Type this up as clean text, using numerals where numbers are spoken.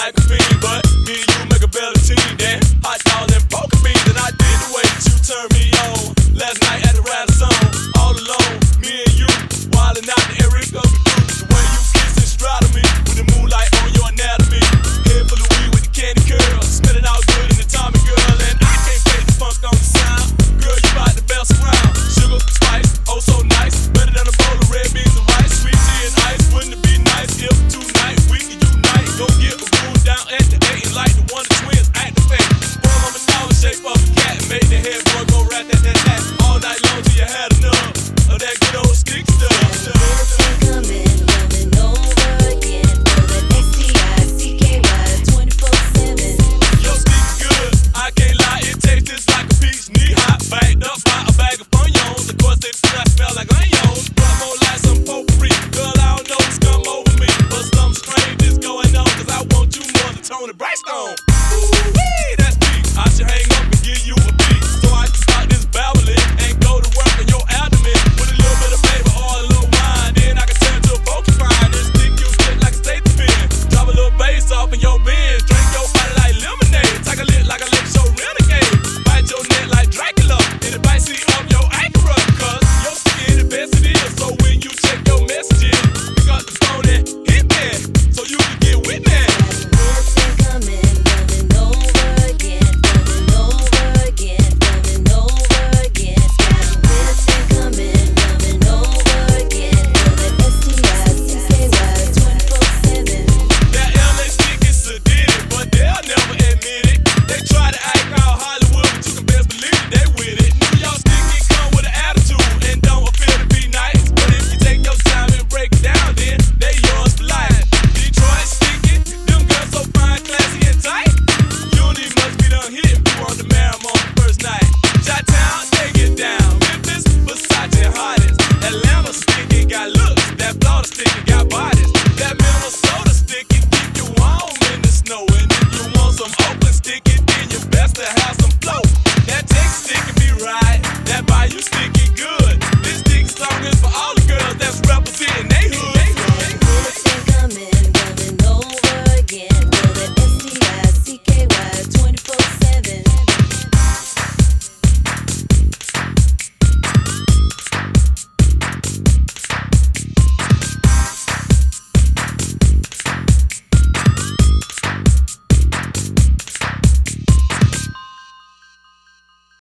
like a fiend, but me and you make a better team than hot dogs and poker beans. And I did the way that you turned me on last night at the Radisson, all alone, me and you, wildin' out the Eric of the group. The way you kiss and straddle me with the moonlight on your anatomy, head full of weed with the candy curls, spinning out good in the Tommy girl, and I can't fake the funk on the sound. Girl, you bout the best around. Sugar, spice, oh so nice, better than a bowl of red beans and rice, sweet tea and ice. Wouldn't it be nice if tonight we could unite? Go get a room down at the 8 and like the Wonder Twins activate. Boy, I'm a dollar shape of a cat and make the head boy go rat that all night long till you had enough of that good old stick stuff. Coming over again for that STICKY 24/7. Your stick good, I can't lie, it tastes just like a peach, knee high, backed up by